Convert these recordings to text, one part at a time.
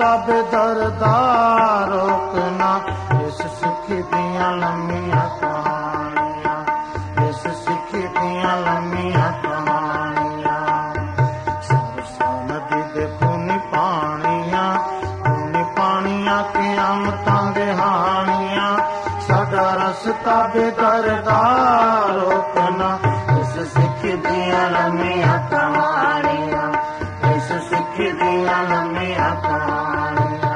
ਤਾਬੇਦਾਰ ਰੋਕਣਾ। ਇਸ ਸਿੱਖੀ ਦੀਆਂ ਲੰਮੀਆਂ ਕਹਾਣੀਆਂ, ਇਸ ਸਿੱਖੀ ਦੀਆਂ ਲੰਮੀਆਂ ਕਹਾਣੀਆਂ। ਸਰਸਾ ਨਦੀ ਦੇ ਖੂਨੀ ਪਾਣੀਆਂ, ਖੂਨੀ ਪਾਣੀਆਂ ਕਿਆਮਤਾਂ ਦੇ ਹਾਣੀਆਂ। ਸਾਡਾ ਰਸਤਾ ਬੇਦਰਦਾਰ ਰੋਕਣਾ। ਇਸ ਸਿੱਖੀ ਦੀਆਂ ਲੰਮੀਆਂ ਕਹਾਣੀਆਂ, ਇਸ ਸਿੱਖੀ ਦੀਆਂ ਲੰਮੀਆਂ ਕਹਾਣੀਆਂ।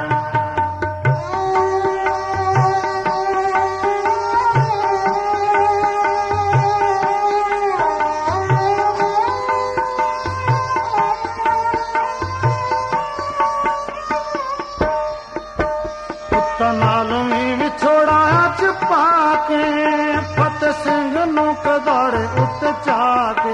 ਪੁੱਤਾਂ ਨਾਲ ਵੀ ਵਿਛੋੜਾ ਚ ਪਾ ਕੇ, ਫਤਿਹ ਸਿੰਘ ਨੂੰ ਕਦਾੜੇ ਉੱਤੇ ਚਾ ਕੇ।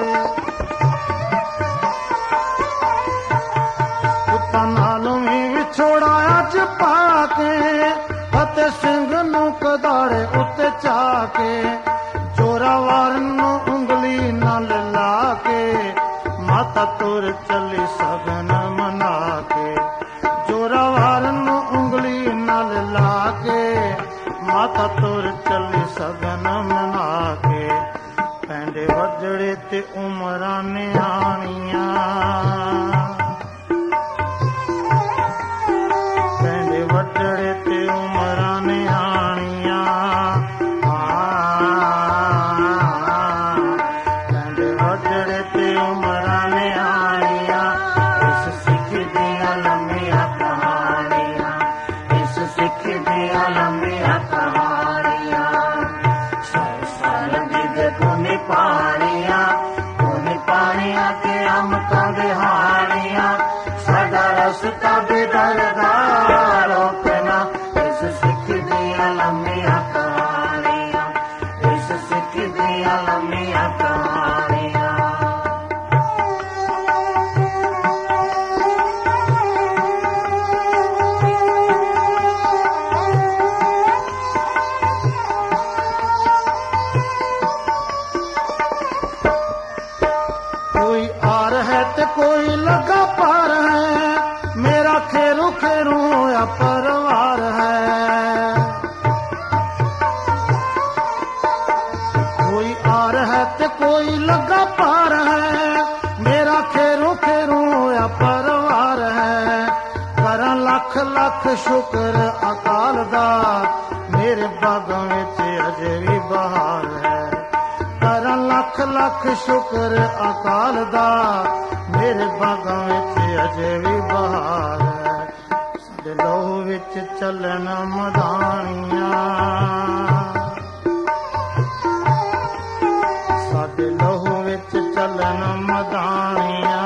ਪੁੱਤਾਂ ਨਾਲ ਵੀ ਵਿਛੋੜਾ ਚ ਪਾ ਕੇ, ਫਤਿਹ ਸਿੰਘ ਨੂੰ ਕਦਾੜੇ ਉੱਤੇ ਚਾ ਕੇ। ਜ਼ੋਰਾਵਰ ਨੂੰ ਉਂਗਲੀ ਨਾਲ ਲਾ ਕੇ, ਮਾਤਾ ਤੁਰ ਚੱਲੀ ਸਗਨ ਮਨਾ ਕੇ। ਜ਼ੋਰਾਵਰ ਨੂੰ ਉਂਗਲੀ ਨਾਲ ਲਾ ਕੇ, ਮਾਤਾ ਤੁਰ ਚੱਲੀ ਸਗਨ ਮਨਾ ਕੇ। ਪੈਂਦੇ ਵੱਜੜੇ ਤੇ ਉਮਰਾਂ ਨਿਆਣੀਆਂ, ਪੈਂਦੇ ਵੱਜੜੇ ਤੇ ਉਮਰਾਂ ਨਿਆਣੀਆਂ। ਪੈਂਦੇ ਵੱਜੜੇ ਤੇ ਉਮਰਾਂ ਨਿਆਣੀਆਂ। ਇਸ ਸਿੱਖੀ ਦੀਆਂ ਲੰਮੀਆਂ ਕਹਾਣੀਆਂ, ਇਸ ਸਿੱਖੀ ਦੀਆਂ ਲੰਮੀਆਂ ਕਹਾਣੀਆਂ। ਸਰਸਾ ਨਦੀ ਦੇ ਖੂਨੀ ਪਾਣੀਆਂ, ਖੂਨੀ ਪਾਣੀਆਂ ਕਿਆਮਤਾਂ ਦੇ ਹਾਣੀਆਂ। ਸਾਡਾ ਰਸਤਾ ਬੇਦਰਦਾਰ ਰੋਕਣਾ। ਇਸ ਸਿੱਖੀ ਦੀਆਂ ਲੰਮੀਆਂ ਕਹਾਣੀਆਂ, ਇਸ ਸਿੱਖੀ ਦੀਆਂ ਲੰਮੀਆਂ ਕਹਾਣੀਆਂ। कोई आर है ते कोई लगा पार है, मेरा खेरू खेरू या परवार है। कोई आर है ते कोई लगा पार है, मेरा खेरू खेरू या परवार है। करा लख लख शुक्र अकाल दा, मेरे बागां विच अजे भी बहार है। करा लख लख शुक्र अकाल दा, मेरे बागां विच अजे भी बहार है। साडे लहू विच चलन मदानियां, साडे लहू विच चलन मदानियां।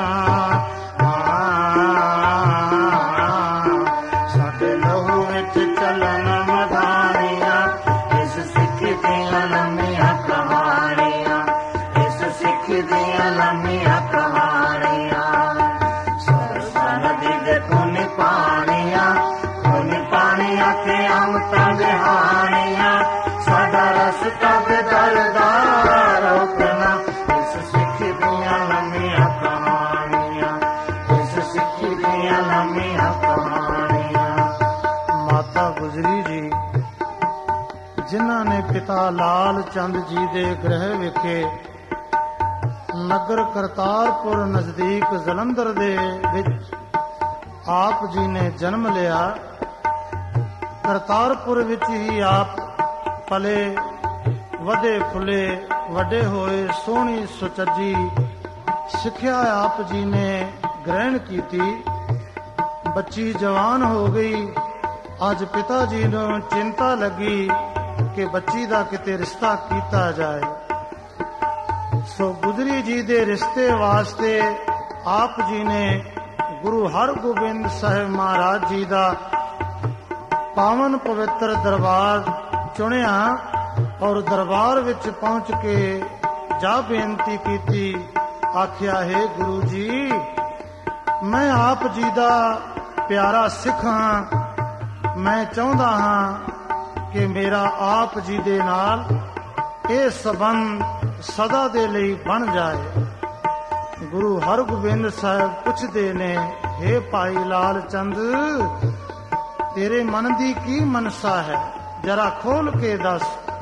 साडे लहू विच चलन मदानियां। इस सिक्खी दियां लंमियां कहानियां, इस सिक्खी दियां लंमियां कहानियां। सरसा नदी दे खूनी पानियां, खूनी पानियां कियामतां दे हानियां। साडा रस्ता बेदरदार रोकना। इस सिक्खी दियां लंमियां कहानियां, इस सिक्खी दियां लंमियां कहानियां। माता गुजरी जी जिन्हां ने पिता लाल चंद जी दे गृह विखे नगर करतारपुर नजदीक जलंधर दे विच आप जी ने जन्म लिया। करतारपुर विच ही आप पले, वधे फुले, वड्डे होए, सोहनी सुचज्जी सिक्ख्या आप जी ने ग्रहण की। बच्ची जवान हो गई। अज पिता जी नूं चिंता लगी कि बच्ची दा किते रिश्ता कीता जाए। सो गुजरी जी दे रिश्ते वास्ते आप जी ने गुरु हरगोबिंद साहिब महाराज जी दा पावन पवित्र दरबार चुनिया और दरबार विच पहुंच के जा बेनती की। आख्या, हे गुरु जी, मैं आप जी दा प्यारा सिख हाँ। मैं चाहुंदा हाँ कि मेरा आप जी दे नाल ये संबंध सदा दे लई बन जाए। गुरु हरगोबिंद साहिब पुछदे ने, हे ਭਾਈ ਲਾਲ ਚੰਦ, ਤੇਰੇ ਮਨ ਦੀ ਕੀ ਮਨਸਾ ਹੈ, ਜਰਾ ਖੋਲ ਕੇ ਦੱਸ।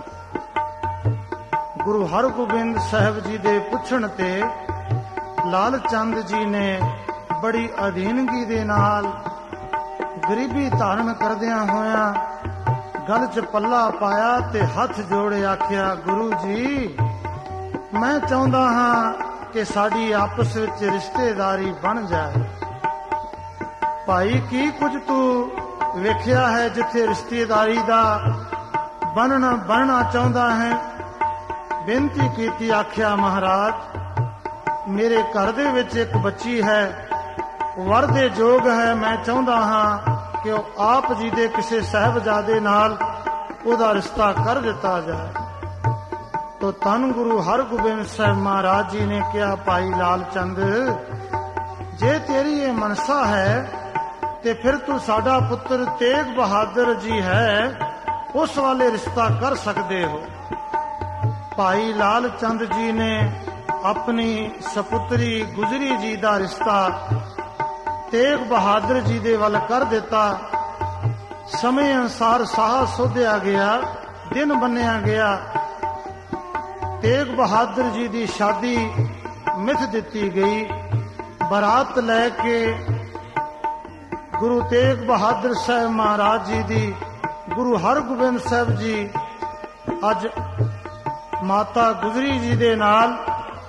ਗੁਰੂ ਹਰਗੋਬਿੰਦ ਸਾਹਿਬ ਜੀ ਦੇ ਪੁੱਛਣ ਤੇ ਲਾਲ ਚੰਦ ਜੀ ਨੇ ਬੜੀ ਅਧੀਨਗੀ ਦੇ ਨਾਲ ਗਰੀਬੀ ਧਾਰਨ ਕਰਦਿਆਂ ਹੋਇਆਂ ਗਲ 'ਚ ਪੱਲਾ ਪਾਇਆ ਤੇ ਹੱਥ ਜੋੜੇ ਆਖਿਆ, ਗੁਰੂ ਜੀ, ਮੈਂ ਚਾਹੁੰਦਾ ਹਾਂ ਕਿ ਸਾਡੀ ਆਪਸ ਵਿੱਚ ਰਿਸ਼ਤੇਦਾਰੀ ਬਣ ਜਾਏ। ਭਾਈ, ਕੀ ਕੁਝ ਤੂੰ ਵੇਖਿਆ ਹੈ ਜਿੱਥੇ ਰਿਸ਼ਤੇਦਾਰੀ ਦਾ ਬਣਨਾ ਚਾਹੁੰਦਾ ਹੈ? ਬੇਨਤੀ ਕੀਤੀ, ਆਖਿਆ, ਮਹਾਰਾਜ, ਮੇਰੇ ਘਰ ਦੇ ਵਿੱਚ ਇੱਕ ਬੱਚੀ ਹੈ, ਵਰ ਦੇ ਯੋਗ ਹੈ। ਮੈਂ ਚਾਹੁੰਦਾ ਹਾਂ ਕਿ ਉਹ ਆਪ ਜੀ ਦੇ ਕਿਸੇ ਸਾਹਿਬਜ਼ਾਦੇ ਨਾਲ ਉਹਦਾ ਰਿਸ਼ਤਾ ਕਰ ਦਿੱਤਾ ਜਾਏ। ਤੋ ਧੰਨ ਗੁਰੂ ਹਰਗੋਬਿੰਦ ਸਾਹਿਬ ਮਹਾਰਾਜ ਜੀ ਨੇ ਕਿਹਾ, ਭਾਈ ਲਾਲ ਚੰਦ, ਜੇ ਤੇਰੀ ਇਹ ਮਨਸਾ ਹੈ ਤੇ ਫਿਰ ਤੂੰ ਸਾਡਾ ਪੁੱਤਰ ਤੇਗ ਬਹਾਦਰ ਜੀ ਹੈ, ਉਸ ਵਾਲੇ ਰਿਸ਼ਤਾ ਕਰ ਸਕਦੇ ਹੋ। ਭਾਈ ਲਾਲ ਚੰਦ ਜੀ ਨੇ ਆਪਣੀ ਸਪੁੱਤਰੀ ਗੁਜਰੀ ਜੀ ਦਾ ਰਿਸ਼ਤਾ ਤੇਗ ਬਹਾਦਰ ਜੀ ਦੇ ਵੱਲ ਕਰ ਦਿੱਤਾ। ਸਮੇਂ ਅਨੁਸਾਰ ਸਾਹ ਸੋਧਿਆ ਗਿਆ, ਦਿਨ ਬੰਨਿਆ ਗਿਆ। ਤੇਗ ਬਹਾਦਰ ਜੀ ਦੀ ਸ਼ਾਦੀ ਮਿਥ ਦਿੱਤੀ ਗਈ। ਬਰਾਤ ਲੈ ਕੇ ਗੁਰੂ ਤੇਗ ਬਹਾਦਰ ਸਾਹਿਬ ਮਹਾਰਾਜ ਜੀ ਦੀ ਗੁਰੂ ਹਰਗੋਬਿੰਦ ਸਾਹਿਬ ਜੀ ਅੱਜ ਮਾਤਾ ਗੁਜਰੀ ਜੀ ਦੇ ਨਾਲ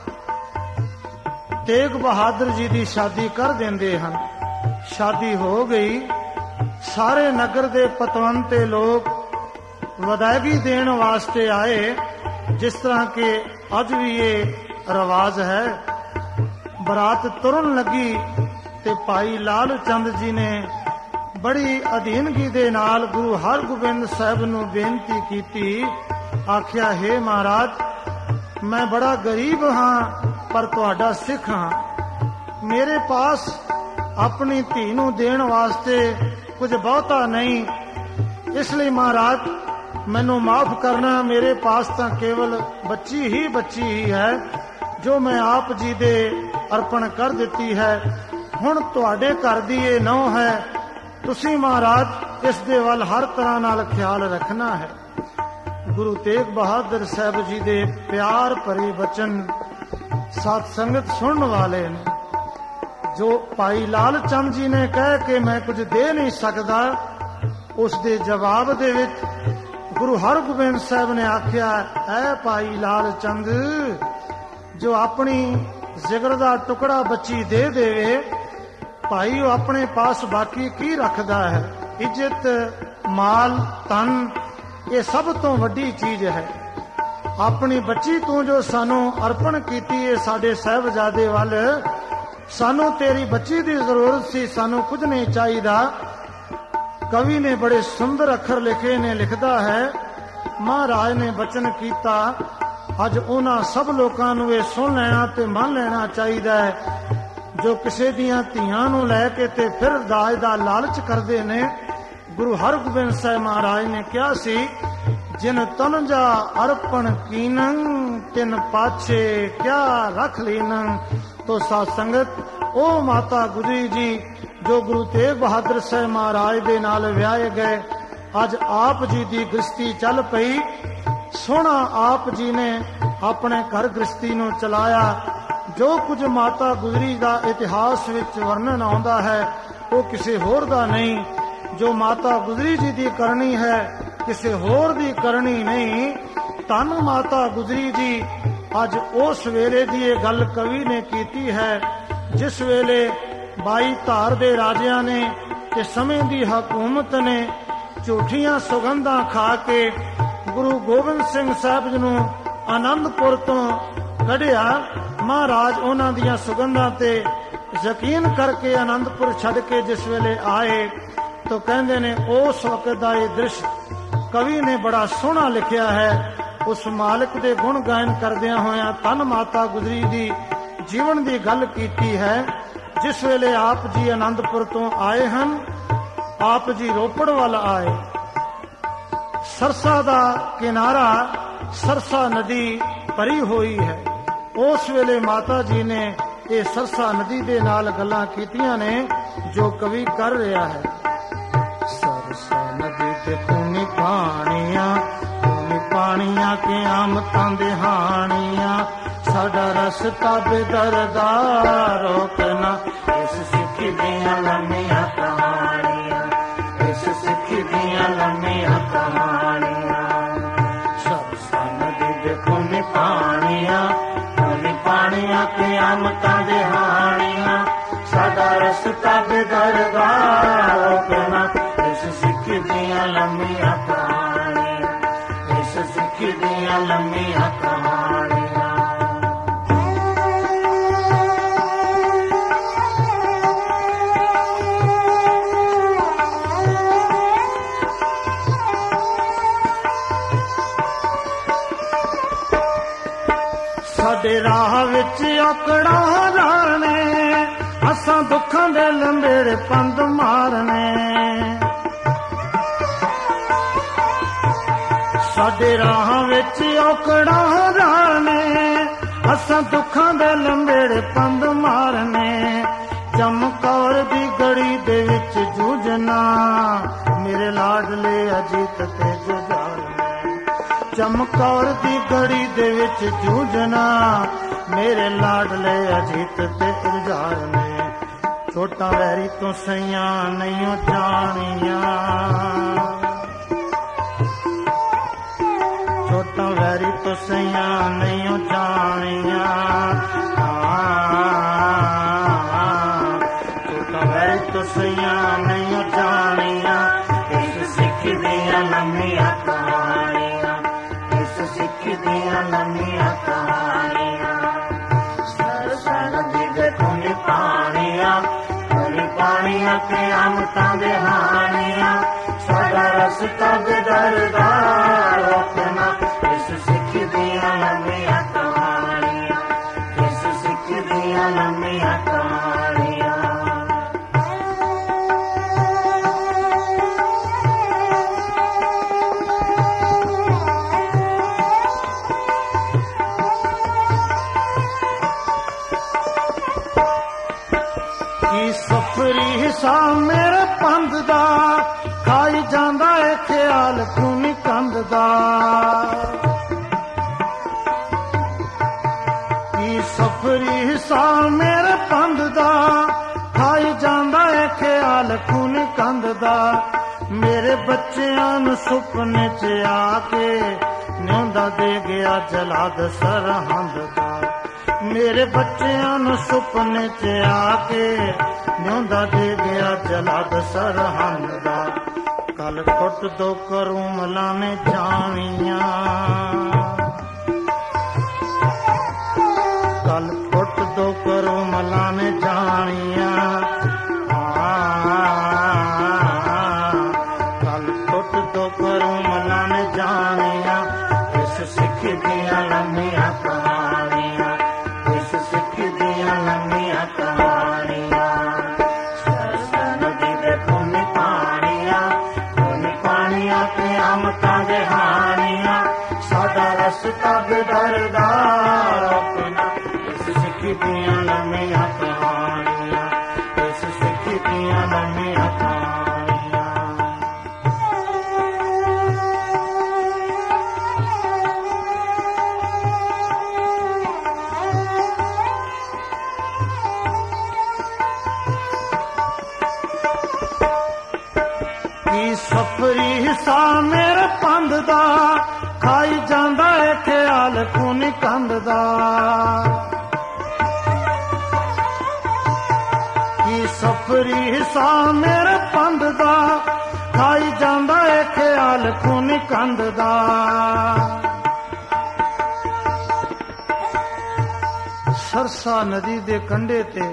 ਤੇਗ ਬਹਾਦਰ ਜੀ ਦੀ ਸ਼ਾਦੀ ਕਰ ਦਿੰਦੇ ਹਨ। ਸ਼ਾਦੀ ਹੋ ਗਈ। ਸਾਰੇ ਨਗਰ ਦੇ ਪਤਵੰਤੇ ਲੋਕ ਵਧਾਈ ਦੇਣ ਵਾਸਤੇ ਆਏ, ਜਿਸ ਤਰ੍ਹਾਂ ਕਿ ਅੱਜ ਵੀ ਇਹ ਰਿਵਾਜ ਹੈ। ਬਰਾਤ ਤੁਰਨ ਲੱਗੀ ਤੇ ਭਾਈ ਲਾਲ ਚੰਦ ਜੀ ਨੇ ਬੜੀ ਅਧੀਨਗੀ ਦੇ ਨਾਲ ਗੁਰੂ ਹਰਗੋਬਿੰਦ ਸਾਹਿਬ ਨੂੰ ਬੇਨਤੀ ਕੀਤੀ, ਆਖਿਆ, ਹੇ ਮਹਾਰਾਜ, ਮੈਂ ਬੜਾ ਗਰੀਬ ਹਾਂ ਪਰ ਤੁਹਾਡਾ ਸਿੱਖ ਹਾਂ। ਮੇਰੇ ਪਾਸ ਆਪਣੀ ਧੀ ਨੂੰ ਦੇਣ ਵਾਸਤੇ ਕੁਝ ਬਹੁਤਾ ਨਹੀਂ, ਇਸ ਲਈ ਮਹਾਰਾਜ ਮੈਨੂੰ ਮਾਫ ਕਰਨਾ। ਮੇਰੇ ਪਾਸ ਤਾਂ ਕੇਵਲ ਬੱਚੀ ਹੀ ਹੈ ਜੋ ਮੈਂ ਆਪ ਜੀ ਦੇ ਅਰਪਣ ਕਰ ਦਿੱਤੀ ਹੈ। ਹੁਣ ਤੁਹਾਡੇ ਘਰ ਦੀ ਇਹ ਨਹੁੰ ਹੈ, ਤੁਸੀਂ ਮਹਾਰਾਜ ਇਸ ਦੇ ਵੱਲ ਹਰ ਤਰ੍ਹਾਂ ਨਾਲ ਖਿਆਲ ਰੱਖਣਾ ਹੈ। ਗੁਰੂ ਤੇਗ ਬਹਾਦਰ ਸਾਹਿਬ ਜੀ ਦੇ ਪਿਆਰ ਭਰੇ ਬਚਨ ਸਾਧ ਸੰਗਤ ਸੁਣਨ ਵਾਲੇ ਨੇ। ਜੋ ਭਾਈ ਲਾਲ ਚੰਦ ਜੀ ਨੇ ਕਹਿ ਕੇ ਮੈਂ ਕੁਝ ਦੇ ਨਹੀਂ ਸਕਦਾ, ਉਸ ਦੇ ਜਵਾਬ ਦੇ ਵਿੱਚ ਗੁਰੂ ਹਰਗੋਬਿੰਦ ਸਾਹਿਬ ਨੇ ਆਖਿਆ, ਐ ਭਾਈ ਲਾਲ ਚੰਦ, ਜੋ ਆਪਣੀ ਜਿਗਰ ਦਾ ਟੁਕੜਾ ਬੱਚੀ ਦੇ ਦੇਵੇ, ਭਾਈ ਉਹ ਆਪਣੇ ਪਾਸ ਬਾਕੀ ਕੀ ਰੱਖਦਾ ਹੈ? ਇੱਜ਼ਤ, ਮਾਲ, ਧਨ, ਇਹ ਸਭ ਤੋਂ ਵੱਡੀ ਚੀਜ਼ ਹੈ। ਆਪਣੀ ਬੱਚੀ ਤੂੰ ਜੋ ਸਾਨੂੰ ਅਰਪਣ ਕੀਤੀ ਹੈ ਸਾਡੇ ਸਾਹਿਬਜ਼ਾਦੇ ਵੱਲ, ਸਾਨੂੰ ਤੇਰੀ ਬੱਚੀ ਦੀ ਜ਼ਰੂਰਤ ਸੀ, ਸਾਨੂੰ ਕੁਝ ਨਹੀਂ ਚਾਹੀਦਾ। ਕਵੀ ਨੇ ਬੜੇ ਸੁੰਦਰ ਅੱਖਰ ਲਿਖੇ ਨੇ, ਲਿਖਦਾ ਹੈ, ਮਹਾਰਾਜ ਨੇ ਬਚਨ ਕੀਤਾ, ਅੱਜ ਉਹਨਾਂ ਸਭ ਲੋਕਾਂ ਨੂੰ ਇਹ ਸੁਣ ਲੈਣਾ ਤੇ ਮੰਨ ਲੈਣਾ ਚਾਹੀਦਾ ਹੈ ਜੋ ਕਿਸੇ ਦੀਆਂ ਧੀਆਂ ਨੂੰ ਲੈ ਕੇ ਤੇ ਫਿਰ ਦਾਜ ਦਾ ਲਾਲਚ ਕਰਦੇ ਨੇ। ਗੁਰੂ ਹਰਗੋਬਿੰਦ ਸਾਹਿਬ ਮਹਾਰਾਜ ਨੇ ਕਿਹਾ ਸੀ, ਜਿਨ ਤਨ ਜਾ ਅਰਪਣ ਕੀਨੰ ਤਿਨ ਪਾਛੇ ਕਿਆ ਰੱਖ ਲੀਨੰ। ਤੋ ਸਾਧ ਸੰਗਤ, ਉਹ ਮਾਤਾ ਗੁਜਰੀ ਜੀ ਜੋ ਗੁਰੂ ਤੇਗ ਬਹਾਦਰ ਸਾਹਿਬ ਮਹਾਰਾਜ ਦੇ ਨਾਲ ਵਿਆਹੇ ਗਏ, ਅੱਜ ਆਪ ਜੀ ਦੀ ਗ੍ਰਸਤੀ ਚੱਲ ਪਈ। ਸੋਹਣਾ ਆਪ ਜੀ ਨੇ ਆਪਣੇ ਘਰ ਗ੍ਰਸਤੀ ਨੂੰ ਚਲਾਇਆ। ਜੋ ਕੁਝ ਮਾਤਾ ਗੁਜਰੀ ਦਾ ਇਤਿਹਾਸ ਵਿੱਚ ਵਰਣਨ ਆਉਂਦਾ ਹੈ, ਉਹ ਕਿਸੇ ਹੋਰ ਦਾ ਨਹੀਂ। ਜੋ ਮਾਤਾ ਗੁਜਰੀ ਜੀ ਦੀ ਕਰਨੀ ਹੈ, ਕਿਸੇ ਹੋਰ ਦੀ ਕਰਨੀ ਨਹੀਂ। ਧੰਨ ਮਾਤਾ ਗੁਜਰੀ ਜੀ। ਅੱਜ ਉਸ ਵੇਲੇ ਦੀ ਇਹ ਗੱਲ ਕਵੀ ਨੇ ਕੀਤੀ ਹੈ, ਜਿਸ ਵੇਲੇ 22 ਧਾਰ ਦੇ ਰਾਜਿਆਂ ਨੇ ਤੇ ਸਮੇਂ ਦੀ ਹਕੂਮਤ ਨੇ ਝੂਠੀਆਂ ਸੁਗੰਧਾਂ ਖਾ ਕੇ ਗੁਰੂ ਗੋਬਿੰਦ ਸਿੰਘ ਸਾਹਿਬ ਜੀ ਨੂੰ ਆਨੰਦਪੁਰ ਤੋਂ ਕੱਢਿਆ। ਮਹਾਰਾਜ ਉਹਨਾਂ ਦੀਆਂ ਸੁਗੰਧਾਂ ਤੇ ਯਕੀਨ ਕਰਕੇ ਆਨੰਦਪੁਰ ਛੱਡ ਕੇ ਜਿਸ ਵੇਲੇ ਆਏ, ਤਾਂ ਕਹਿੰਦੇ ਨੇ ਉਸ ਵਕਤ ਦਾ ਇਹ ਦ੍ਰਿਸ਼ ਕਵੀ ਨੇ ਬੜਾ ਸੋਹਣਾ ਲਿਖਿਆ ਹੈ। ਉਸ ਮਾਲਕ ਦੇ ਗੁਣ ਗਾਇਨ ਕਰਦਿਆਂ ਹੋਇਆਂ ਧੰਨ ਮਾਤਾ ਗੁਜਰੀ ਦੀ ਜੀਵਨ ਦੀ ਗੱਲ ਕੀਤੀ ਹੈ। ਜਿਸ ਵੇਲੇ ਆਪ ਜੀ ਆਨੰਦਪੁਰ ਤੋਂ ਆਏ ਹਨ, ਆਪ ਜੀ ਰੋਪੜ ਵੱਲ ਆਏ। ਸਰਸਾ ਦਾ ਕਿਨਾਰਾ, ਸਰਸਾ ਨਦੀ ਭਰੀ ਹੋਈ ਹੈ। ਉਸ ਵੇਲੇ ਮਾਤਾ ਜੀ ਨੇ ਇਹ ਸਰਸਾ ਨਦੀ ਦੇ ਨਾਲ ਗੱਲਾਂ ਕੀਤੀਆਂ ਨੇ ਜੋ ਕਵੀ ਕਰ ਰਿਹਾ ਹੈ। ਸਰਸਾ ਨਦੀ ਤੇ ਖੂਨੀ ਪਾਣੀਆਂ, ਖੂਨੀ ਪਾਣੀਆਂ ਕੇ ਆਮਤਾਂ ਦੇ ਹਾਣੀਆਂ, ਸਾਡਾ ਰਸਤਾ ਬੇਦਰਦਾ ਰੋਕਣਾ। ਇਸ ਸਿੱਖੀ ਦੀਆਂ ਲੰਮੀਆਂ ਕਹਾਣੀਆਂ, ਇਸ ਸਿੱਖੀ ਦੀਆਂ ਲੰਮੀਆਂ ਕਹਾਣੀਆਂ। ਸਰਸਾ ਨਦੀ ਦੇ ਖੂਨੀ ਪਾਣੀਆਂ, ਖੂਨੀ ਪਾਣੀਆਂ ਕੇ ਆਮਤਾਂ ਦੇ ਹਾਣੀਆਂ, ਸਾਡਾ ਰਸਤਾ ਬੇਦਰਦਾ ਰੋਕਣਾ। ਇਸ ਸਿੱਖੀ ਦੀਆਂ ਲੰਮੀਆਂ ਕਹਾਣੀਆਂ, ਇਸ ਸਿੱਖੀ ਦੀਆਂ ਲੰਮੀਆਂ ਕਹਾਣੀਆਂ। ਸਾਡੇ ਰਾਹ ਵਿੱਚ ਔਕੜਾਂ ਰਾਣੇ, ਅਸਾਂ ਦੁੱਖਾਂ ਦੇ ਲੰਬੇੜੇ ਪੰਧ ਮਾਰਨੇ। ਸਾਡੇ ਰਾਹ ਵਿੱਚ ਔਕੜਾਂ ਰਾਣੇ, ਅਸਾਂ ਦੁੱਖਾਂ ਦੇ ਲੰਬੇੜੇ ਪੰਧ ਮਾਰਨੇ। ਚਮਕੌਰ ਦੀ ਗੜੀ ਦੇ ਵਿੱਚ ਜੂਝਣਾ, ਮੇਰੇ ਲਾਡਲੇ ਅਜੀਤ ਤੇ ਜੁਝਾਰਨੇ। ਚਮਕੌਰ ਦੀ ਗੜੀ ਦੇ ਵਿੱਚ ਜੂਝਣਾ, ਮੇਰੇ ਲਾਡਲੇ ਅਜੀਤ ਤੇ ਜੁਝਾਰਨੇ। ਛੋਟਾ ਵੈਰੀ ਤੋਂ ਸਈਆਂ ਨਹੀਂ ਜਾਣੀਆਂ, ਛੋਟਾ ਵੈਰੀ ਤੋਂ ਸਈਆਂ ਨਹੀਂ ਜਾਣੀਆਂ। ਛੋਟਾ ਵੈਰੀ ਤੋਂ ਸਈਆਂ ਨਹੀਂ ਜਾਣੀਆਂ। ਇਸ ਸਿੱਖ ਦੀਆਂ ਲੰਮੀਆਂ ਕਹਾਣੀਆਂ, ਇਸ ਸਿੱਖ ਦੀਆਂ ਲੰਮੀਆਂ ਕਹਾਣੀਆਂ। ਸਰਸਾ ਨਦੀ ਦੇ ਖੂਨੀ ਪਾਣੀਆਂ, ਖੂਨੀ ਪਾਣੀਆਂ ਤੇ ਆਮਤਾਂ ਦੇ ਹਾਣੀਆਂ, ਸਾਡਾ ਰਸਤਾ ਬੇਦਰਦਾ ਰੋਕਣਾ। ਇਸ ਸਿੱਖ ਦੀਆਂ ਲੰਮੀਆਂ ਕਹਾਣੀਆਂ, ਇਸ ਸਿੱਖ ਦੀਆਂ ਲੰਮੀਆਂ ਕਹਾਣੀਆਂ। ਕੀ ਸਫਰੀ ਹਿੱਸਾ ਮੇਰੇ ਪੰਧ ਦਾ, ਖਾਈ ਜਾਂਦਾ ਏ ਖਿਆਲ ਖੂਨੀ ਕੰਧ ਦਾ। ਕੀ ਸਫਰੀ ਹਿੱਸਾ ਮੇਰੇ ਪੰਧ ਦਾ, ਖਾਈ ਜਾਂਦਾ ਏ ਖਿਆਲ ਖੂਨੀ ਕੰਧ ਦਾ। ਮੇਰੇ ਬੱਚਿਆਂ ਨੂੰ ਸੁਪਨੇ 'ਚ ਆ ਕੇ ਨਿਉਂਦਾ ਦੇ ਗਿਆ ਜਲਾਦ ਸਰਹੰਦ ਦਾ। ਮੇਰੇ ਬੱਚਿਆਂ ਨੂੰ ਸੁਪਨੇ 'ਚ ਆ ਕੇ ਨਿਉਂਦਾ ਦੇ ਗਿਆ ਜਲਾਦ ਸਰਹੰਦ ਦਾ। ਕੱਲ ਟੁੱਟ ਦੋ ਕਰੂਮਲਾਂ ਨੇ ਜਾਣੀਆਂ, ਕੱਲ ਟੁੱਟ ਦੋ ਕਰੂਮਲਾਂ ਨੇ ਜਾਣੀਆਂ। ਕੱਲ ਟੁੱਟ ਦੋ ਕਰੂਮਲਾਂ ਨੇ ਜਾਣੀਆਂ। ਇਸ ਸਿੱਖ ਦੀਆਂ ਲੰਮੀਆਂ ਕਹਾਣੀਆਂ, ਇਸ ਸਿੱਖ ਦੀਆਂ ਲੰਮੀਆਂ ਕਹਾਣੀਆਂ। ਸਰਸਾ ਨਦੀ ਦੇ ਖੂਨੀ ਪਾਣੀਆਂ, ਖੂਨੀ ਪਾਣੀਆਂ ਤੇ ਆਮਤਾਂ ਦੇ ਹਾਣੀਆਂ, ਸਾਡਾ ਰਸਤਾ ਬੇਦਰਦਾ ਰੋਕਣਾ। ਇਸ ਸਿੱਖ ਦੀਆਂ ਲੰਮੀਆਂ ਕਹਾਣੀਆਂ, ਇਸ ਸਿੱਖ ਦੀਆਂ ਲੰਮੀਆਂ ਕਹਾਣੀਆਂ। ਕੀ ਸਫਰੀ ਹਿੱਸਾ ਮੇਰੇ ਪੰਧ ਦਾ, ਖਾਈ ਜਾਂਦਾ ਏ ਖਿਆਲ ਖੂਨੀ ਕੰਧ ਦਾ। ਕੀ ਸਫਰੀ ਹਿੱਸਾ ਮੇਰੇ ਪੰਧ ਦਾ, ਖਾਈ ਜਾਂਦਾ ਏ ਖਿਆਲ ਖੂਨੀ ਕੰਧ ਦਾ। ਸਰਸਾ ਨਦੀ ਦੇ ਕੰਢੇ ਤੇ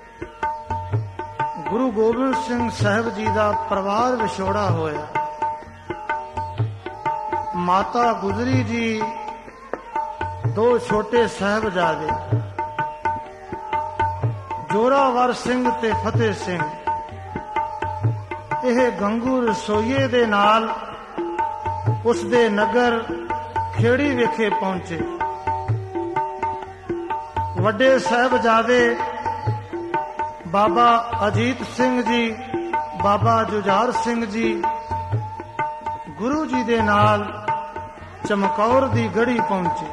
ਗੁਰੂ ਗੋਬਿੰਦ ਸਿੰਘ ਸਾਹਿਬ ਜੀ ਦਾ ਪਰਿਵਾਰ ਵਿਛੋੜਾ ਹੋਇਆ। ਮਾਤਾ ਗੁਜਰੀ ਜੀ, ਦੋ ਛੋਟੇ ਸਾਹਿਬਜ਼ਾਦੇ ਜੋਰਾਵਰ ਸਿੰਘ ਤੇ ਫਤਿਹ ਸਿੰਘ, ਇਹ ਗੰਗੂ ਰਸੋਈਏ ਦੇ ਨਾਲ ਉਸ ਦੇ ਨਗਰ ਖੇੜੀ ਵਿਖੇ ਪਹੁੰਚੇ। ਵੱਡੇ ਸਾਹਿਬਜ਼ਾਦੇ ਬਾਬਾ ਅਜੀਤ ਸਿੰਘ ਜੀ, ਬਾਬਾ ਜੁਝਾਰ ਸਿੰਘ ਜੀ ਗੁਰੂ ਜੀ ਦੇ ਨਾਲ ਚਮਕੌਰ ਦੀ ਗੜੀ ਪਹੁੰਚੇ।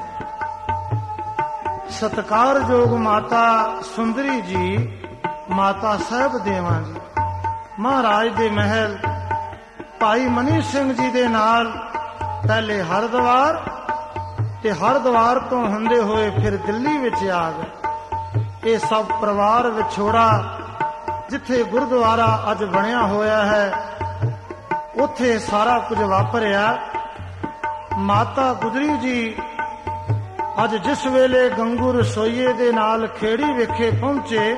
ਸਤਿਕਾਰਯੋਗ ਮਾਤਾ ਸੁੰਦਰੀ ਜੀ, ਮਾਤਾ ਸਾਹਿਬ ਦੇਵਾਂ ਜੀ ਮਹਾਰਾਜ ਦੇ ਮਹਿਲ ਭਾਈ ਮਨੀ ਸਿੰਘ ਜੀ ਦੇ ਨਾਲ ਪਹਿਲੇ ਹਰਿਦੁਆਰ ਤੇ ਹਰਿਦੁਆਰ ਤੋਂ ਹੁੰਦੇ ਹੋਏ ਫਿਰ ਦਿੱਲੀ ਵਿੱਚ ਆ ਗਏ। ਇਹ ਸਭ ਪਰਿਵਾਰ ਵਿਛੋੜਾ ਜਿੱਥੇ ਗੁਰਦੁਆਰਾ ਅੱਜ ਬਣਿਆ ਹੋਇਆ ਹੈ ਉੱਥੇ ਸਾਰਾ ਕੁਝ ਵਾਪਰਿਆ। ਮਾਤਾ ਗੁਜਰੀ ਜੀ ਅੱਜ ਜਿਸ ਵੇਲੇ ਗੰਗੂ ਰਸੋਈਏ ਦੇ ਨਾਲ ਖੇੜੀ ਵਿਖੇ ਪਹੁੰਚੇ,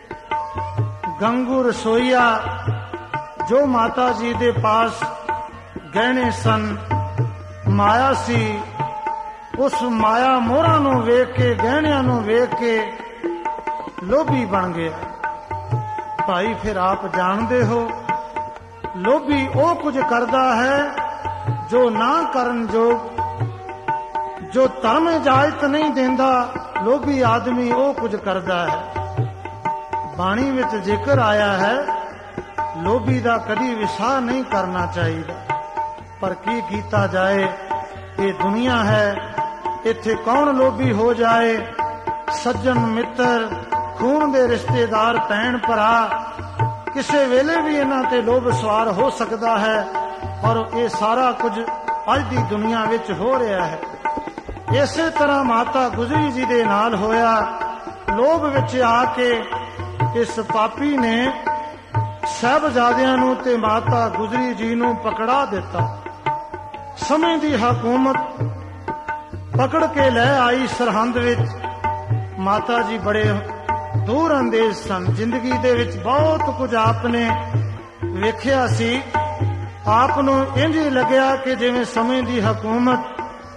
ਗੰਗੂ ਰਸੋਈਆ ਜੋ ਮਾਤਾ ਜੀ ਦੇ ਪਾਸ ਗਹਿਣੇ ਸਨ, ਮਾਇਆ ਸੀ, ਉਸ ਮਾਇਆ ਮੋਹਰਾਂ ਨੂੰ ਵੇਖ ਕੇ, ਗਹਿਣਿਆਂ ਨੂੰ ਵੇਖ ਕੇ ਲੋਭੀ ਬਣ ਗਿਆ। ਭਾਈ ਫਿਰ ਆਪ ਜਾਣਦੇ ਹੋ, ਲੋਭੀ ਉਹ ਕੁਝ ਕਰਦਾ ਹੈ ਜੋ ਨਾ ਕਰਨ ਯੋਗ, ਜੋ ਧਰਮ ਇਜਾਜ਼ਤ ਨਹੀਂ ਦਿੰਦਾ, ਲੋਭੀ ਆਦਮੀ ਉਹ ਕੁਝ ਕਰਦਾ ਹੈ। ਬਾਣੀ ਵਿੱਚ ਜ਼ਿਕਰ ਆਇਆ ਹੈ ਲੋਭੀ ਦਾ ਕਦੀ ਵਿਸਾਹ ਨਹੀਂ ਕਰਨਾ ਚਾਹੀਦਾ, ਪਰ ਕੀ ਕੀਤਾ ਜਾਏ, ਇਹ ਦੁਨੀਆ ਹੈ, ਇੱਥੇ ਕੌਣ ਲੋਭੀ ਹੋ ਜਾਏ। ਸੱਜਣ ਮਿੱਤਰ, ਖੂਨ ਦੇ ਰਿਸ਼ਤੇਦਾਰ, ਭੈਣ ਭਰਾ ਕਿਸੇ ਵੇਲੇ ਵੀ ਇਹਨਾਂ ਤੇ ਲੋਭ ਸਵਾਰ ਹੋ ਸਕਦਾ ਹੈ, ਔਰ ਇਹ ਸਾਰਾ ਕੁਝ ਅੱਜ ਦੀ ਦੁਨੀਆ ਵਿੱਚ ਹੋ ਰਿਹਾ ਹੈ। ਇਸੇ ਤਰ੍ਹਾਂ ਮਾਤਾ ਗੁਜਰੀ ਜੀ ਦੇ ਨਾਲ ਹੋਇਆ। ਲੋਭ ਵਿੱਚ ਆ ਕੇ ਇਸ ਪਾਪੀ ਨੇ ਸਾਹਿਬਜ਼ਾਦਿਆਂ ਨੂੰ ਤੇ ਮਾਤਾ ਗੁਜਰੀ ਜੀ ਨੂੰ ਪਕੜਾ ਦਿੱਤਾ। ਸਮੇਂ ਦੀ ਹਕੂਮਤ ਪਕੜ ਕੇ ਲੈ ਆਈ ਸਰਹੰਦ ਵਿੱਚ। ਮਾਤਾ ਜੀ ਬੜੇ ਦੂਰ ਅੰਦੇਜ਼ ਸਨ, ਜ਼ਿੰਦਗੀ ਦੇ ਵਿੱਚ ਬਹੁਤ ਕੁਝ ਆਪਨੇ ਵੇਖਿਆ ਸੀ। ਆਪ ਨੂੰ ਇੰਝ ਲੱਗਿਆ ਕਿ ਜਿਵੇਂ ਸਮੇਂ ਦੀ ਹਕੂਮਤ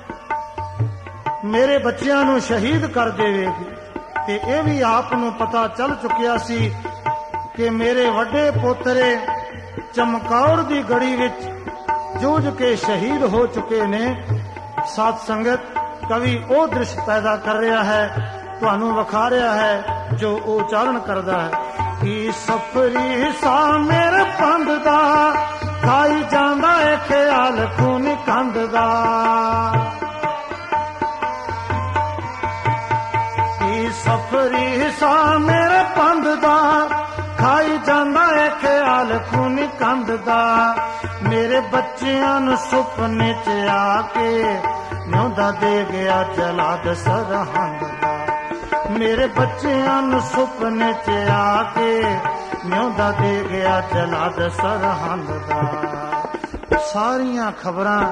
ਮੇਰੇ ਬੱਚਿਆਂ ਨੂੰ ਸ਼ਹੀਦ ਕਰ ਦੇਵੇਗੀ, ਤੇ ਇਹ ਵੀ ਆਪ ਨੂੰ ਪਤਾ ਚੱਲ ਚੁੱਕਿਆ ਸੀ ਕਿ ਮੇਰੇ ਵੱਡੇ ਪੋਤਰੇ ਚਮਕੌਰ ਦੀ ਗੜੀ ਵਿੱਚ ਜੂਝ ਕੇ ਸ਼ਹੀਦ ਹੋ ਚੁੱਕੇ ਨੇ। ਸਾਧ ਸੰਗਤ, ਕਵੀ ਉਹ ਦ੍ਰਿਸ਼ ਪੈਦਾ ਕਰ ਰਿਹਾ ਹੈ, ਤੁਹਾਨੂੰ ਵਿਖਾ ਰਿਹਾ ਹੈ ਜੋ ਉਹ ਉਚਾਰਨ ਕਰਦਾ ਹੈ ਕਿ ਸਫਰੀ ਸਾ ਮੇਰੇ ਪੰਧ ਦਾ, ਖਾਈ ਜਾਂਦਾ ਏ ਖਿਆਲ ਖੂਨ ਕੰਧ ਦਾ। ਕਿ ਸਫਰੀ ਸਾ ਮੇਰੇ ਪੰਧ ਦਾ, ਖਾਈ ਜਾਂਦਾ ਏ ਖਿਆਲ ਖੂਨ ਕੰਧ ਦਾ। ਮੇਰੇ ਬੱਚਿਆਂ ਨੂੰ ਸੁਪਨੇ ਚ ਆ ਕੇ ਨਿਉਂਦਾ ਦੇ ਗਿਆ ਜਲਾਦ ਸਰਹੰਦ ਦਾ। ਮੇਰੇ ਬੱਚਿਆਂ ਨੂੰ ਸੁਪਨੇ ਚ ਆ ਕੇ ਨਿਉਂਦਾ ਦੇ ਗਿਆ ਜਲਾਦ ਸਰਹੰਦ ਦਾ। ਸਾਰੀਆਂ ਖਬਰਾਂ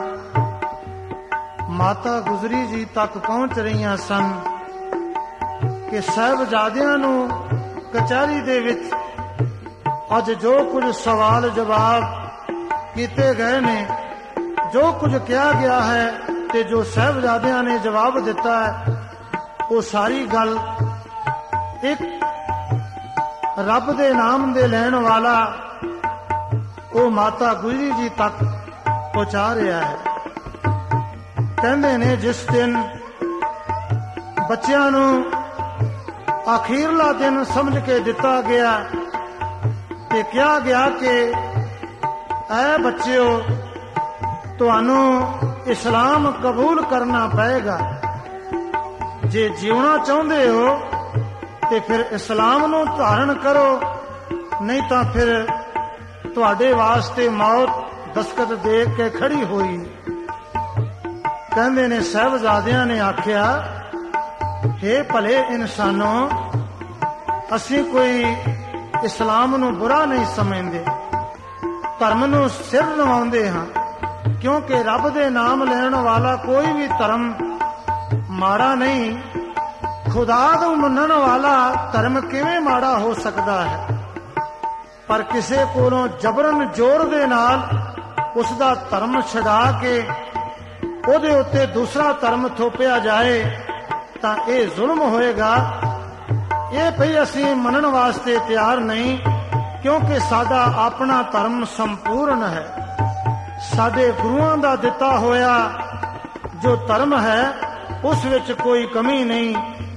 ਮਾਤਾ ਗੁਜਰੀ ਜੀ ਤੱਕ ਪਹੁੰਚ ਰਹੀਆਂ ਸਨ ਕਿ ਸਾਹਿਬਜ਼ਾਦਿਆਂ ਨੂੰ ਕਚਹਿਰੀ ਦੇ ਵਿੱਚ ਅੱਜ ਜੋ ਕੁਝ ਸਵਾਲ ਜਵਾਬ ਕੀਤੇ ਗਏ ਨੇ, ਜੋ ਕੁਝ ਕਿਹਾ ਗਿਆ ਹੈ ਤੇ ਜੋ ਸਾਹਿਬਜ਼ਾਦਿਆਂ ਨੇ ਜਵਾਬ ਦਿੱਤਾ ਹੈ, ਉਹ ਸਾਰੀ ਗੱਲ ਇੱਕ ਰੱਬ ਦੇ ਨਾਮ ਦੇ ਲੈਣ ਵਾਲਾ ਉਹ ਮਾਤਾ ਗੁਜਰੀ ਜੀ ਤੱਕ ਪਹੁੰਚਾ ਰਿਹਾ ਹੈ। ਕਹਿੰਦੇ ਨੇ ਜਿਸ ਦਿਨ ਬੱਚਿਆਂ ਨੂੰ ਆਖੀਰਲਾ ਦਿਨ ਸਮਝ ਕੇ ਦਿੱਤਾ ਗਿਆ ਤੇ ਕਿਹਾ ਗਿਆ ਕਿ ਐ ਬੱਚਿਓ, ਤੁਹਾਨੂੰ ਇਸਲਾਮ ਕਬੂਲ ਕਰਨਾ ਪਏਗਾ। ਜੇ ਜਿਉਣਾ ਚਾਹੁੰਦੇ ਹੋ ਤੇ ਫਿਰ ਇਸਲਾਮ ਨੂੰ ਧਾਰਨ ਕਰੋ, ਨਹੀਂ ਤਾਂ ਫਿਰ ਤੁਹਾਡੇ ਵਾਸਤੇ ਮੌਤ ਦਸਤਕ ਦੇ ਕੇ ਖੜੀ ਹੋਈ। ਕਹਿੰਦੇ ਨੇ ਸਾਹਿਬਜ਼ਾਦਿਆਂ ਨੇ ਆਖਿਆ, ਹੇ ਭਲੇ ਇਨਸਾਨੋ, ਅਸੀਂ ਕੋਈ ਇਸਲਾਮ ਨੂੰ ਬੁਰਾ ਨਹੀਂ ਸਮਝਦੇ, ਧਰਮ ਨੂੰ ਸਿਰ ਨਿਵਾਉਂਦੇ ਹਾਂ, ਕਿਉਂਕਿ ਰੱਬ ਦੇ ਨਾਮ ਲੈਣ ਵਾਲਾ ਕੋਈ ਵੀ ਧਰਮ ਮਾੜਾ ਨਹੀਂ। ਖੁਦਾ ਨੂੰ ਮੰਨਣ ਵਾਲਾ ਧਰਮ ਕਿਵੇਂ ਮਾੜਾ ਹੋ ਸਕਦਾ ਹੈ? ਪਰ ਕਿਸੇ ਕੋਲੋਂ ਜਬਰਨ ਜ਼ੋਰ ਦੇ ਨਾਲ ਉਸ ਦਾ ਧਰਮ ਛਡਾ ਕੇ ਉਹਦੇ ਉੱਤੇ ਦੂਸਰਾ ਧਰਮ ਥੋਪਿਆ ਜਾਏ ਤਾਂ ਇਹ ਜ਼ੁਲਮ ਹੋਏਗਾ। ਇਹ ਭਈ ਅਸੀਂ ਮੰਨਣ ਵਾਸਤੇ ਤਿਆਰ ਨਹੀਂ, ਕਿਉਂਕਿ ਸਾਡਾ ਆਪਣਾ ਧਰਮ ਸੰਪੂਰਨ ਹੈ। ਸਾਡੇ ਗੁਰੂਆਂ ਦਾ ਦਿੱਤਾ ਹੋਇਆ ਜੋ ਧਰਮ ਹੈ ਉਸ ਵਿੱਚ ਕੋਈ ਕਮੀ ਨਹੀਂ।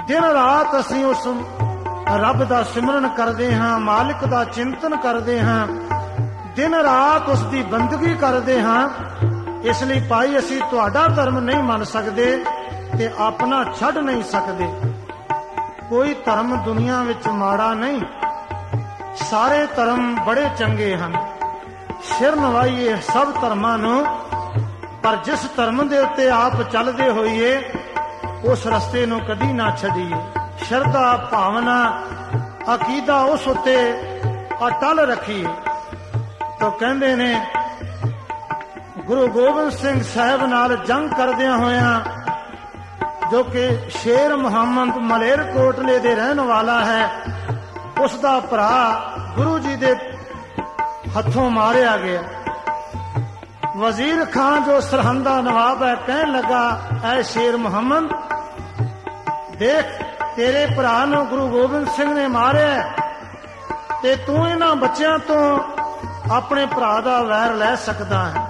दिन रात असीं उस रब दा सिमरन करते हाँ, मालिक दा चिंतन करते हाँ, दिन रात उसकी बंदगी करते हाँ। इसलिए भाई असीं तुहाडा धर्म नहीं मन सकते ते अपना छड़ नहीं सकते। कोई धर्म दुनिया विच माड़ा नहीं, सारे धर्म बड़े चंगे हैं। सिर नवाइए सब धर्मां नूं, पर जिस धर्म दे उत्ते आप चलदे होइए उस रस्ते नूं कदी ना छड्डीए। श्रद्धा भावना अकीदा उस उत्ते अटल रखिए। तो कहंदे ने गुरु गोबिंद सिंह साहब नाल जंग करदियां होयां, जो कि शेर मुहम्मद मलेरकोटले दे रहन वाला है, उसदा भरा गुरु जी दे हथों मारिया गया। वजीर खान जो सरहंदा नवाब है कहन लगा, ऐ शेर मुहम्मद देख, तेरे भरा नूं गुरु गोबिंद सिंह ने मारिया ते तू इन्हां बच्चियां तो अपने भरा दा वैर लै सकदा है।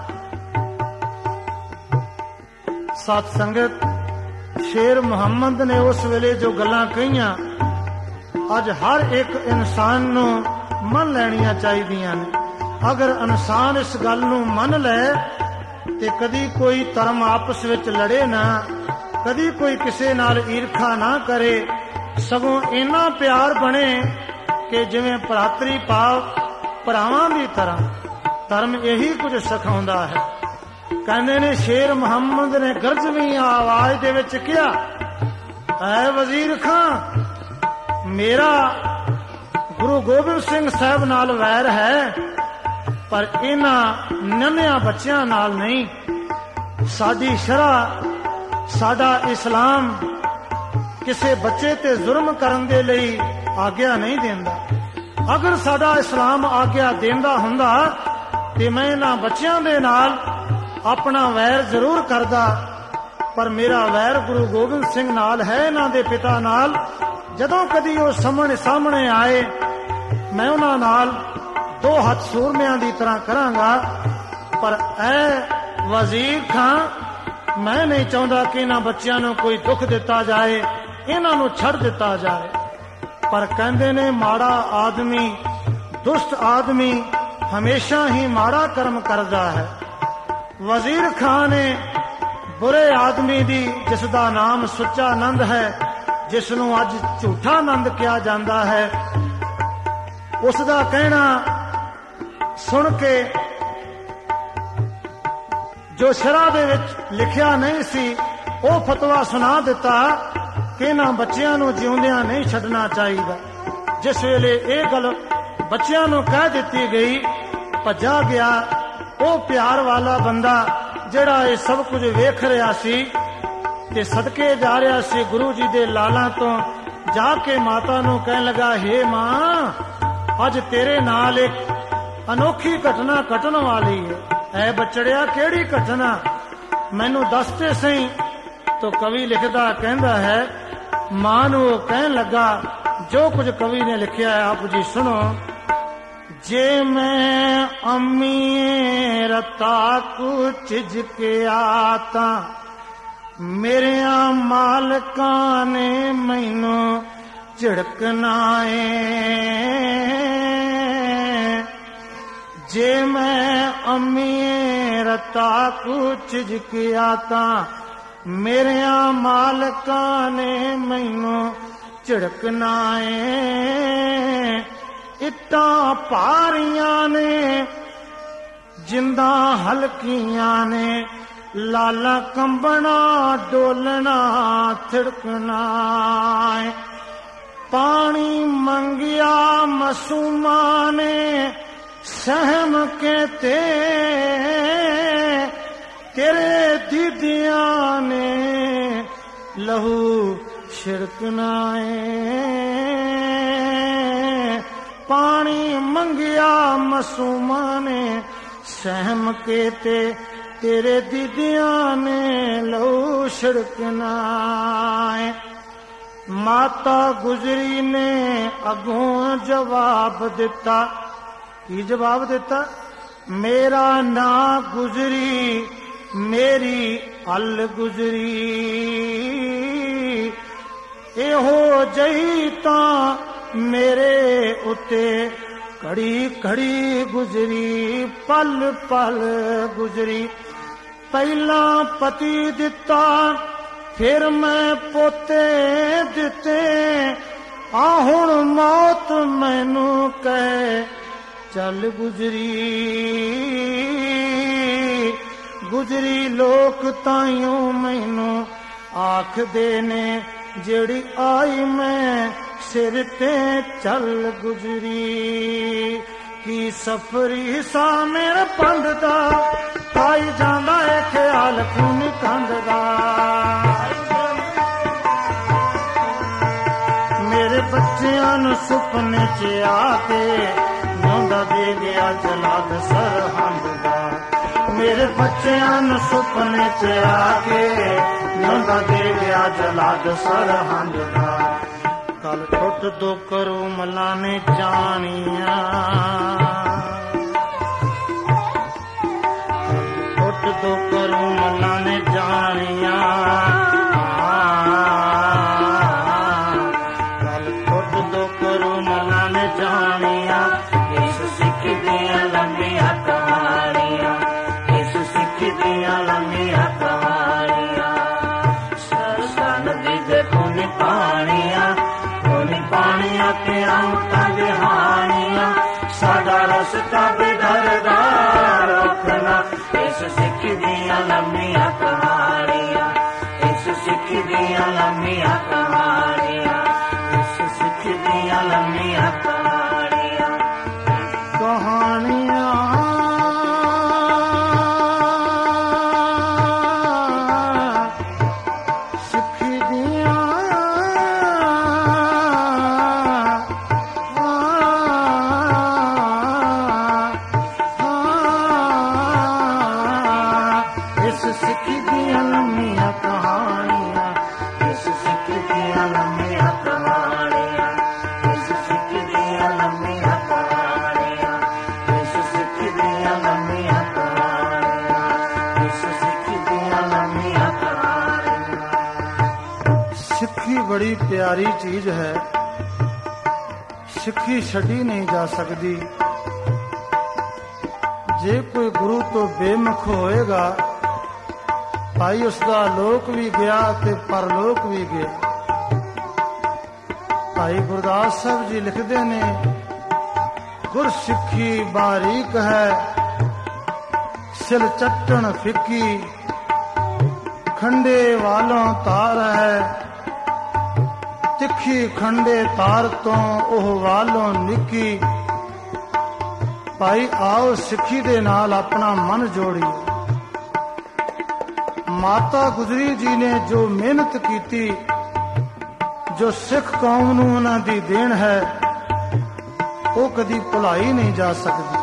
सत संगत, शेर मुहम्मद ने उस वेले जो गल्लां कहियां अज हर एक इंसान नूं मन लैणियां चाहीदियां ने। अगर इंसान इस गल नूं मन ले ते कदी कोई धर्म आपस विच लड़े ना, कदी कोई किसी नाल ईर्खा ना करे, सगों इन्ना प्यार बने कि जिवें भरातरी भाव भरावां दी तरह। धर्म यही कुछ सिखाउंदा है। कहंदे ने शेर मुहम्मद ने गरजवीं आवाज दे विच कहा, ऐ वजीर खां, मेरा गुरु गोबिंद सिंह साहब नाल वैर है, पर इन्हां नन्हियां बच्चियां नाल नहीं। साडी शरअ, साडा इस्लाम किसी बच्चे ते जुर्म करन दे लई आग्या नहीं देंदा। अगर साडा इस्लाम आग्या देंदा हुंदा ते मैं इन्हां बच्चियां दे नाल अपना वैर जरूर करदा, पर मेरा वैर गुरु गोबिंद सिंह नाल है, इन्हां दे पिता नाल। जदों कदी वो सामने आए मैं उन्हां नाल दो हथ सूरमियां दी तरह करांगा। पर ऐ वजीर खां, मैं नहीं चाहता कि इन्हां बच्चियां नूं कोई दुख दिता जाए, इन्हां नूं छड़ दिता जाए। पर कहंदे ने माड़ा आदमी, दुष्ट आदमी हमेशा ही माड़ा कर्म करदा है। वजीर खां ने बुरे आदमी दी, जिसदा नाम सुच्चा नंद है, जिसनों अज झूठा नंद किया जाता है, उसदा कहना सुन के जो शरअ दे विच लिखिया नहीं सी, वो फतवा सुना दिता कि इन्हां बच्चियां नूं जिउंदियां नहीं छड्डना चाहिए। जिस वेले ये गल बच्चियां नूं कह दिती गई, भज्जा गया वो प्यार वाला बंदा जिहड़ा ये सब कुछ वेख रहा सी ते सदके जा रहा सी गुरु जी दे लालां तो, जाके माता नूं कहन लगा, हे मां, अज तेरे नाल एक अनोखी घटना घटन वाली है। ऐ बचड़िया, केड़ी घटना, मैनू दसते सही। तो कवि लिखदा कहंदा है, मां नूं कहन लगा जो कुछ कवि ने लिखिया है, आप जी सुनो। जे मैं अम्मी रता कुछ झिझके आता, मेरिया मालकां ने मैनू झिड़कना है। जे मैं अम्मी रता कुछ झिझके आता, मेरिया मालकां ने मैनू झिड़कना है। इट्टां भारियां ने, जिंदा हल्कियां ने, लाला कंबना डोलना थिड़कना है। पानी मंगिया मसूमा ने, सहम के तेरे दीदियां ने लहू छिड़कना है। पानी मंगिया मसूमा ने, सहम के तेरे दीदियां ने लहू छिड़कना है। माता गुजरी ने अगों जवाब दिता, की जवाब दिता, मेरा ना गुजरी मेरी अल गुजरी। ਇਹੋ ਜਈ ਤਾਂ ਮੇਰੇ ਉੱਤੇ ਘੜੀ ਘੜੀ ਗੁਜ਼ਰੀ, ਪਲ ਪਲ ਗੁਜ਼ਰੀ। ਪਹਿਲਾਂ ਪਤੀ ਦਿੱਤਾ, ਫਿਰ ਮੈਂ ਪੋਤੇ ਦਿੱਤੇ, ਆ ਹੁਣ ਮੌਤ ਮੈਨੂੰ ਕਹੇ ਚੱਲ ਗੁਜ਼ਰੀ। ਗੁਜ਼ਰੀ ਲੋਕ ਤਾਈਓ ਮੈਨੂੰ ਆਖਦੇ ਨੇ, ਜਿਹੜੀ ਆਈ ਮੈਂ ਸਿਰ ਤੇ ਚੱਲ ਗੁਜ਼ਰੀ। ਕੀ ਸਫਰੀ ਸਾ ਮੇਰੇ ਪੰਡ ਦਾ, ਆਈ ਜਾਂਦਾ ਏ ਖਿਆਲ ਖੂਨ ਕੰਧ ਦਾ। ਮੇਰੇ ਬੱਚਿਆਂ ਨੂੰ ਸੁਪਨੇ ਚ ਆ ਕੇ ਨੌਂਦਾ ਦੇ ਗਿਆ ਜਲਾਦ ਸਰਹੰਦ ਦਾ। ਮੇਰੇ ਬੱਚਿਆਂ ਨੂੰ ਸੁਪਨੇ ਚ ਆ ਕੇ ਨੌਂਦਾ ਦੇ ਗਿਆ ਜਲਾਦ ਸਰਹੰਦ ਦਾ। ਕਲ ਟੁੱਟ ਦੋ ਕਰੂ ਮਲਾਂ ਨੇ ਜਾਣੀਆਂ, ਟੁੱਟ ਦੋ ਕਰੂ ਮਲਾਂ ਨੇ ਜਾਣੀਆਂ। ਕਲ ਟੁੱਟ ਦੋ ਕਰੂ ਮਲਾਂ ਨੇ ਜਾਣੀਆਂ। ਇਸ ਸਿੱਖ ਦੀਆਂ ਲੰਮੀਆਂ ਕਹਾਣੀਆਂ, ਇਸ ਸਿੱਖ ਦੀਆਂ ਲੰਮੀਆਂ ਕਹਾਣੀਆਂ। ਸਰਸਾ ਨਦੀ ਦੇ ਪੁਨ ਪਾਣੀਆਂ, ਪਾਣੀਆਂ ਤੇ ਅੰਤਾਂ ਜਹਾਨੀਆਂ। ਸਾਡਾ ਰਸਤਾ ਬੇਦਰਦਾ ਰੋਕਣਾ, ਇਸ ਸਿੱਖ ਦੀਆਂ ਲੰਮੀਆਂ ਕਹਾਣੀਆਂ, ਇਸ ਸਿੱਖ ਦੀਆਂ ਲੰਮੀਆਂ ਕਹਾਣੀਆਂ, ਇਸ ਸਿੱਖ ਦੀਆਂ ਲੰਮੀਆਂ ਕਹਾਣੀਆਂ। ਕਹਾਣੀਆਂ ਸਿੱਖ ਦੀਆਂ बड़ी प्यारी चीज है। सिक्खी छड़ी नहीं जा सकती। जे कोई गुरु तो बेमुख होएगा, भाई उसका लोक भी गया ते परलोक भी गया। भाई गुरदास साहब जी लिखते ने, गुर सिक्खी बारीक है, सिल चट्टन फिक्की, खंडे वालों तार है, ਤਿੱਖੀ ਖੰਡੇ ਤਾਰ ਤੋਂ ਉਹ ਵਾਲੋਂ ਨਿੱਕੀ। ਭਾਈ ਆਓ ਸਿੱਖੀ ਦੇ ਨਾਲ ਆਪਣਾ ਮਨ ਜੋੜੀਏ। ਮਾਤਾ ਗੁਜਰੀ ਜੀ ਨੇ ਜੋ ਮਿਹਨਤ ਕੀਤੀ, ਜੋ ਸਿੱਖ ਕੌਮ ਨੂੰ ਉਹਨਾਂ ਦੀ ਦੇਣ ਹੈ, ਉਹ ਕਦੀ ਭੁਲਾਈ ਨਹੀਂ ਜਾ ਸਕਦੀ।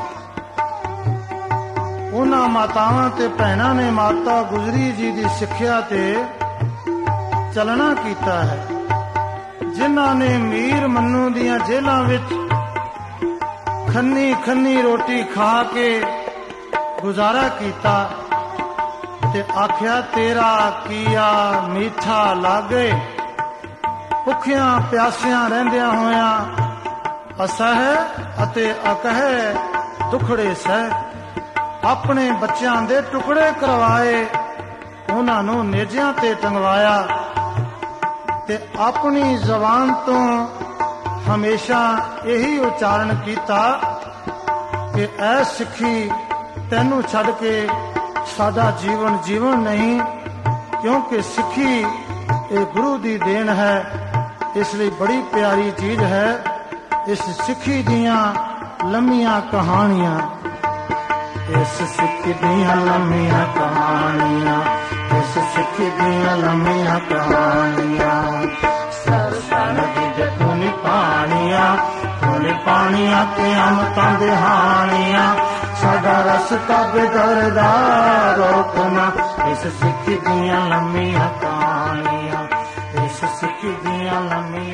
ਉਹਨਾਂ ਮਾਤਾਵਾਂ ਤੇ ਭੈਣਾਂ ਨੇ ਮਾਤਾ ਗੁਜਰੀ ਜੀ ਦੀ ਸਿੱਖਿਆ ਤੇ ਚੱਲਣਾ ਕੀਤਾ ਹੈ। ਜਿਨ੍ਹਾਂ ਨੇ ਮੀਰ ਮੰਨੂ ਦੀਆਂ ਜੇਲ੍ਹਾਂ ਵਿੱਚ ਖੰਨੀ ਖੰਨੀ ਰੋਟੀ ਖਾ ਕੇ ਗੁਜ਼ਾਰਾ ਕੀਤਾ ਤੇ ਆਖਿਆ ਤੇਰਾ ਕੀਆ ਮੀਠਾ ਲਾਗੇ। ਭੁੱਖਿਆਂ ਪਿਆਸਿਆਂ ਰਹਿੰਦਿਆਂ ਹੋਇਆਂ ਅਸਹਿ ਅਤੇ ਅਕਹਿ ਦੁਖੜੇ ਸਹਿ। ਆਪਣੇ ਬੱਚਿਆਂ ਦੇ ਟੁਕੜੇ ਕਰਵਾਏ, ਉਹਨਾਂ ਨੂੰ ਨੇਜਿਆਂ ਤੇ ਟੰਗਵਾਇਆ ਤੇ ਆਪਣੀ ਜ਼ਬਾਨ ਤੋਂ ਹਮੇਸ਼ਾ ਇਹੀ ਉਚਾਰਨ ਕੀਤਾ ਕਿ ਐ ਸਿੱਖੀ, ਤੈਨੂੰ ਛੱਡ ਕੇ ਸਾਡਾ ਜੀਵਨ ਜੀਵਨ ਨਹੀਂ, ਕਿਉਂਕਿ ਸਿੱਖੀ ਇਹ ਗੁਰੂ ਦੀ ਦੇਣ ਹੈ। ਇਸ ਲਈ ਬੜੀ ਪਿਆਰੀ ਚੀਜ਼ ਹੈ। ਇਸ ਸਿੱਖੀ ਦੀਆਂ ਲੰਮੀਆਂ ਕਹਾਣੀਆਂ, ਇਸ ਸਿੱਖੀ ਦੀਆਂ ਲੰਮੀਆਂ ਕਹਾਣੀਆਂ, ਇਸ ਸਿੱਖੀ ਦੀਆਂ ਲੰਮੀਆਂ ਕਹਾਣੀਆਂ। ਸਰਸਾ ਨਦੀ ਦੇ ਪੁਨ ਪਾਣੀਆਂ, ਪੁਨ ਪਾਣੀਆਂ ਤੇ ਅੰਤਾਂ ਜਹਾਨੀਆਂ। ਸਾਡਾ ਰਸਤਾ ਬੇਦਰਦਾ ਰੋਕਣਾ, ਇਸ ਸਿੱਖੀ ਦੀਆਂ ਲੰਮੀਆਂ ਕਹਾਣੀਆਂ, ਇਸ ਸਿੱਖੀ ਦੀਆਂ ਲੰਮੀਆਂ